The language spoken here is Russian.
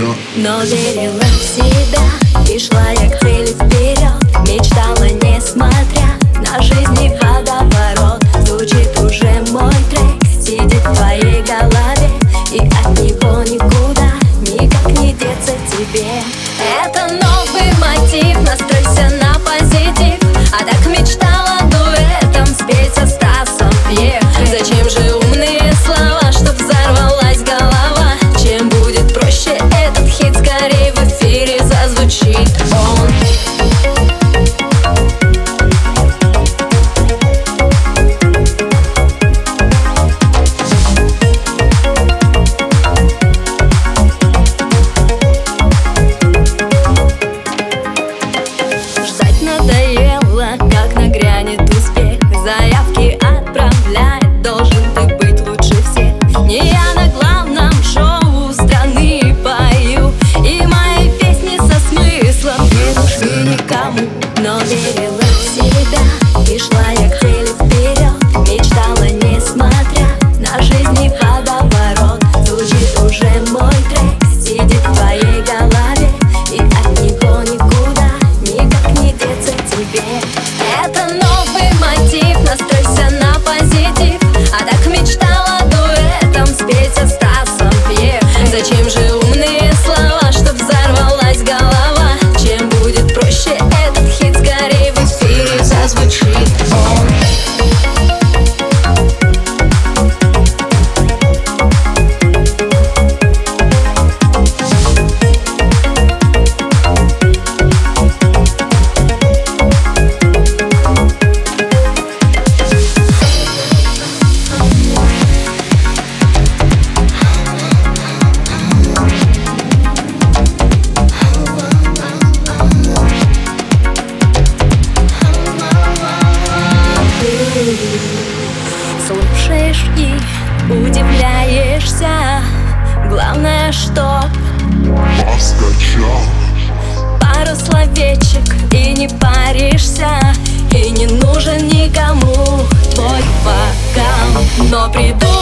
Но верила в себя и шла я к цели вперед. Мечтала, несмотря на жизнь и водоворот. Звучит уже мой трек, сидит в твоей голове, и от него никуда, никак не деться тебе. Это новый мотив, настройся на позитив. А так мечтала дуэтом спеть со Стасом Пьех. Зачем же умные слова, чтоб взорвалась голова? Чем будет проще этот хит, скорее в эфире зазвучит он. Надоело, как нагрянет успех. Заявки отправлять, должен ты быть лучше всех. Не я на главном шоу страны пою, и мои песни со смыслом не нужны никому. Но верила в себя и шла я к цели вперед. Мечтала, несмотря на жизнь и водоворот. Звучит уже мой трек, сидит в твоей голове, и от него никуда, никак не деться тебе. Это новый мотив, настройся на позитив. А так мечтала дуэтом спеть со Стасом Пьех. Зачем же умные слова, чтоб взорвалась голова? Чем будет проще этот хит, скорее в эфире зазвучит он. Слушаешь и удивляешься. Главное, что раскачал пару словечек и не паришься. И не нужен никому твой вокал. Но приду